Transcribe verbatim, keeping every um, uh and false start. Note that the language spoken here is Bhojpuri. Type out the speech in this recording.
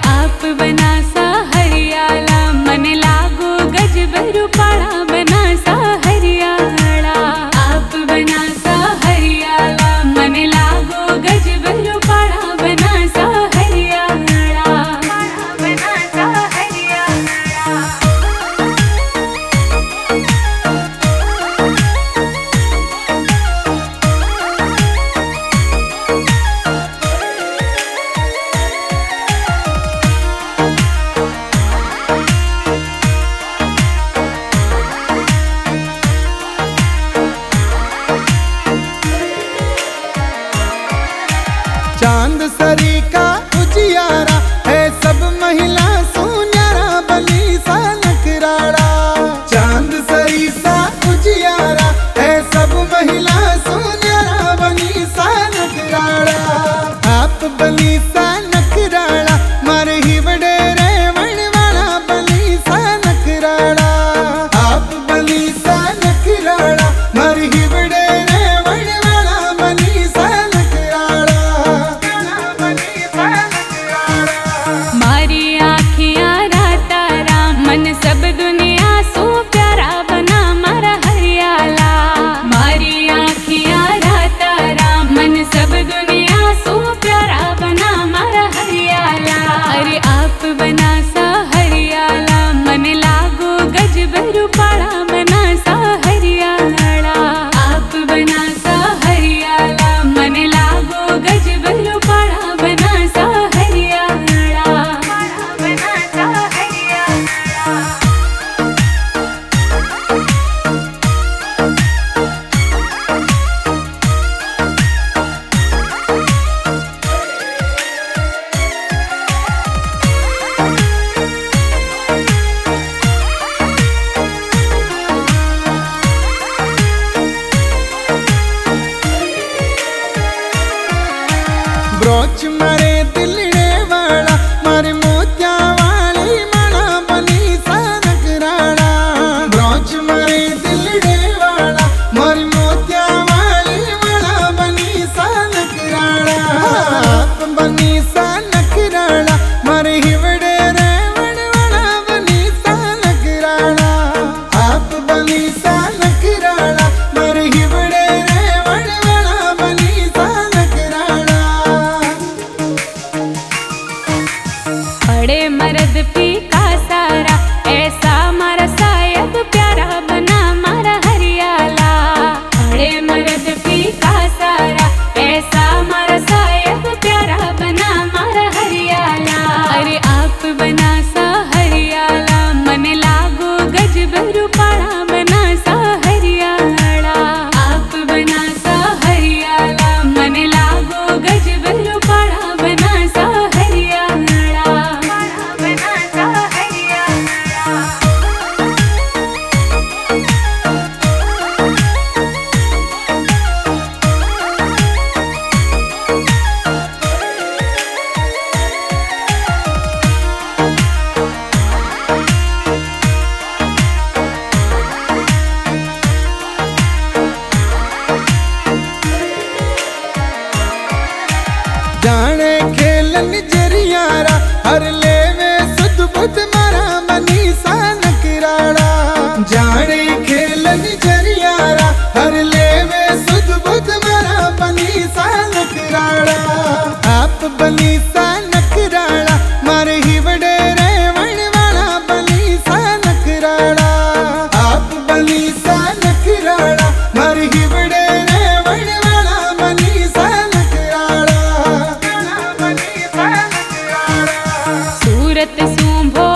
आप बना सा हरियाला मन लागो गजब रूपाला बना सा हरियाला। आप बना सा हरियाला मन लागो गजब रूपाला बना सा हरियाला बना सा हरियाला। चांद सरी का उजियारा है सब महिला सुन्यारा बनी सा नखराड़ा। चांद सरी सा उजियारा है सब महिला सुन्यारा बनी सा नखराड़ा। आप बनी सा नखराड़ा मारे ही बड़े रे वणवाड़ा बनी सा नखराड़ा। आप बनी सा नखराड़ा मारे ही बड़े रे वणवाड़ा बनी सा नखराड़ा। मारी आँखियाँ रातारा मन सब दुनिया सो प्यारा बना मारा हरियाला। मारी आँखियाँ रातारा मन सब दुनिया सो प्यारा बना मारा हरियाला। अरे आप बना सा हरियाला मन लागो गजब रूपाला बना सा हरियाला। आप बना सा हरियाला मन लागो गजब रूपाला बना सा हरियाला बना सा हरियाला। ब्रोच मारे दिलड़े वाला मारे मोतिया वाली माला बनी सा नखराड़ा। ब्रोच मारे दिलड़े वाला मारे मोतिया वाली माला बनी सा नखराड़ा। आप बनी सा नखराड़ा मारे हिवड़े रे वणवाड़ा बनी सा नखराड़ा। आप बनी सा नखराड़ा मारे हिवड़े रे वणवाड़ा बनी सा नखराड़ा। बड़े मर्द फीका सारा ऐसा मारा सायद प्यारा बना मारा हरियाला। बड़े मर्द फीका सारा ऐसा मारा सायद प्यारा बना मारा हरियाला। अरे आप बना सा हरियाला मन लागो गजब रूपाला बना सा हरियाला। आप बना सा हरियाला मन लागो गजब रूपाला बना सा हरियाला बना सा हरियाला। जाने खेलन जरियारा हर लेवे सुध बुध मारा बनी सा नखराड़ा। जाने खेलन जरियारा हर लेवे सुध बुध मारा बनी सा नखराड़ा। आप बनी सा नखराड़ा मारे ही बड़े रे वणवाड़ा बनी सा नखराड़ा। आप बनी सा नखराड़ा मारे ही बड़े रे वणवाड़ा बनी सा नखराड़ा। सूरत सूंभो